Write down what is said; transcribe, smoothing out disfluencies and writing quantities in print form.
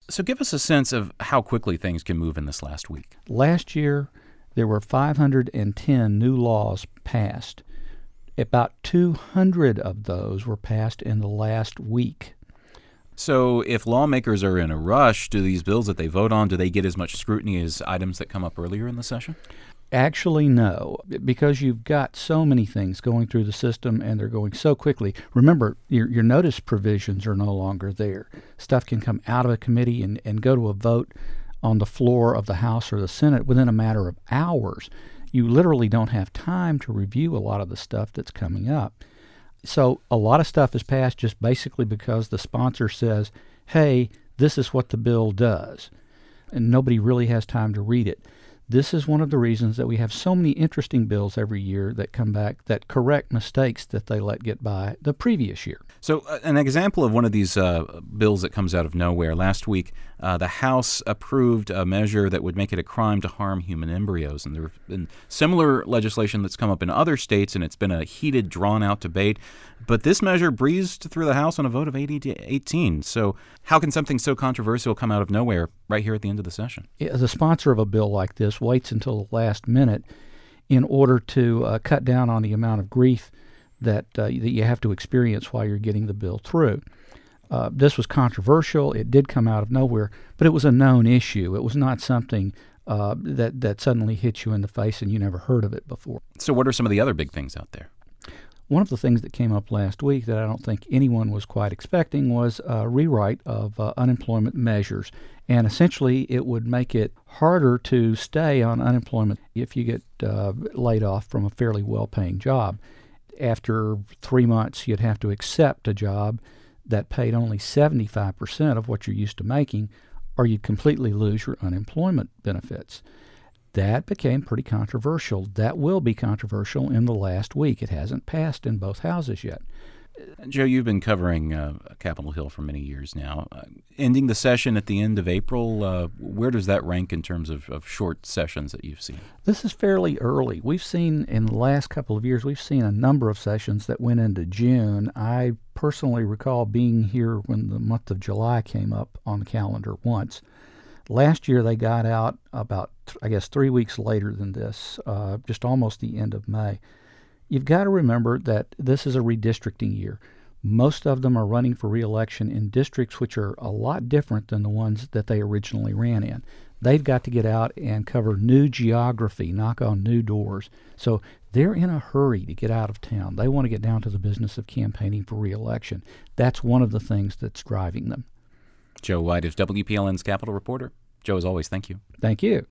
So give us a sense of how quickly things can move in this last week. Last year, there were 510 new laws passed. About 200 of those were passed in the last week. So if lawmakers are in a rush, do these bills that they vote on, do they get as much scrutiny as items that come up earlier in the session? Actually, no, because you've got so many things going through the system and they're going so quickly. Remember, your notice provisions are no longer there. Stuff can come out of a committee and go to a vote on the floor of the House or the Senate within a matter of hours. You literally don't have time to review a lot of the stuff that's coming up. So a lot of stuff is passed just basically because the sponsor says, hey, this is what the bill does. And nobody really has time to read it. This is one of the reasons that we have so many interesting bills every year that come back that correct mistakes that they let get by the previous year. So an example of one of these bills that comes out of nowhere, last week the House approved a measure that would make it a crime to harm human embryos. And there have been similar legislation that's come up in other states, and it's been a heated, drawn-out debate. But this measure breezed through the House on a vote of 80-18. So how can something so controversial come out of nowhere right here at the end of the session? The sponsor of a bill like this waits until the last minute in order to cut down on the amount of grief that you have to experience while you're getting the bill through. This was controversial. It did come out of nowhere, but it was a known issue. It was not something that suddenly hit you in the face and you never heard of it before. So what are some of the other big things out there? One of the things that came up last week that I don't think anyone was quite expecting was a rewrite of unemployment measures. And essentially, it would make it harder to stay on unemployment if you get laid off from a fairly well-paying job. After 3 months, you'd have to accept a job that paid only 75% of what you're used to making, or you'd completely lose your unemployment benefits. That became pretty controversial. That will be controversial in the last week. It hasn't passed in both houses yet. Joe, you've been covering Capitol Hill for many years now. Ending the session at the end of April, where does that rank in terms of short sessions that you've seen? This is fairly early. We've seen, in the last couple of years, we've seen a number of sessions that went into June. I personally recall being here when the month of July came up on the calendar once. Last year, they got out about, 3 weeks later than this, just almost the end of May. You've got to remember that this is a redistricting year. Most of them are running for re-election in districts which are a lot different than the ones that they originally ran in. They've got to get out and cover new geography, knock on new doors. So they're in a hurry to get out of town. They want to get down to the business of campaigning for re-election. That's one of the things that's driving them. Joe White is WPLN's Capitol reporter. Joe, as always, thank you. Thank you.